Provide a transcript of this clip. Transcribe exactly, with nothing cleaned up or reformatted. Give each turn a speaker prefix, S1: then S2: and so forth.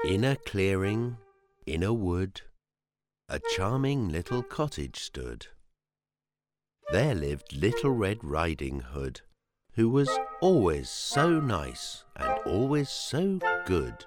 S1: In a clearing, in a wood, a charming little cottage stood. There lived Little Red Riding Hood, who was always so nice and always so good.